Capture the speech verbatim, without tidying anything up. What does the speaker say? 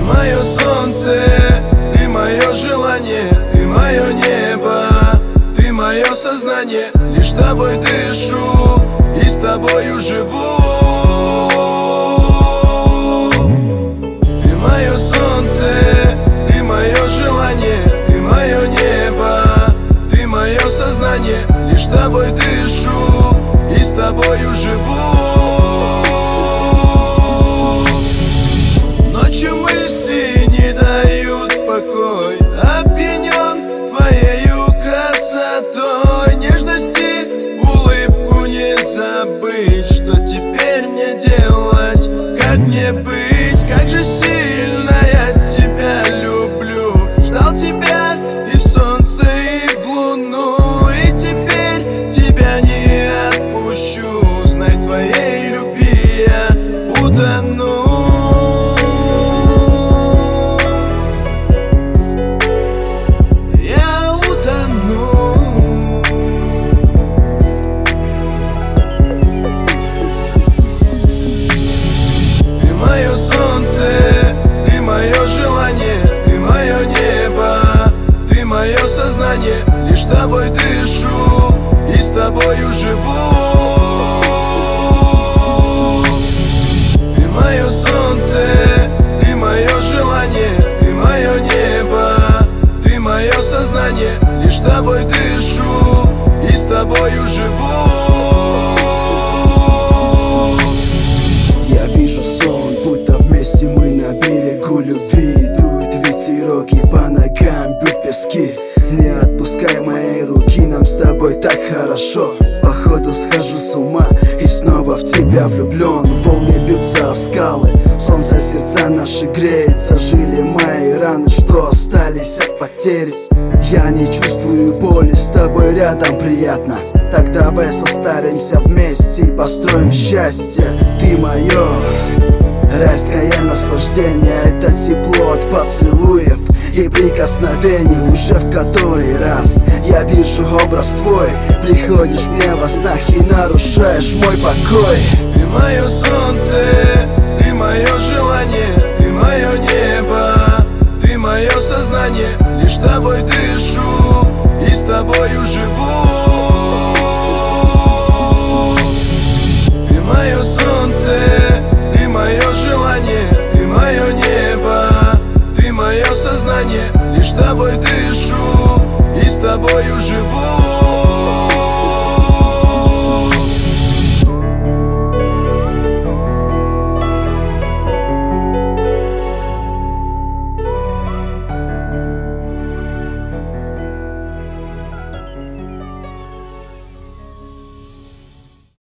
мое солнце, ты мое желание, ты мое небо, ты мое сознание. Лишь тобой дышу и с тобою живу. Ты мое солнце, ты мое желание, ты мое небо, ты мое сознание. Лишь тобой дышу и с тобою живу. Ночью мысли не дают покой, опьянен твоею красотой, нежности, улыбку не забыть. Что теперь мне делать, как мне быть? Как же сильно я тебя люблю. Ждал тебя и в солнце, и в луну, и теперь тебя не отпущу. Знай, в твоей любви я утону. Мое солнце, ты мое желание, ты мое небо, ты мое сознание. Лишь тобой дышу и с тобою живу. Ты мое солнце, ты мое желание, ты мое небо, ты мое сознание. Лишь тобой дышу и с тобою живу. Вместе мы на берегу любви. Дует ветерок и по ногам бьют пески. Не отпускай мои руки, нам с тобой так хорошо. Походу схожу с ума и снова в тебя влюблен. Волны бьются о скалы, солнце сердца наши греет. Зажили мои раны, что остались от потери. Я не чувствую боли, с тобой рядом приятно. Так давай состаримся вместе и построим счастье. Ты мое райское наслаждение, это тепло от поцелуев и прикосновений. Уже в который раз я вижу образ твой. Приходишь мне во снах и нарушаешь мой покой. Ты мое солнце, ты мое желание, ты мое небо, ты мое сознание. Лишь тобой дышу и с тобою живу. Ты мое солнце, ты мое желание, ты мое небо, ты мое сознание. Лишь тобой дышу и с тобою живу.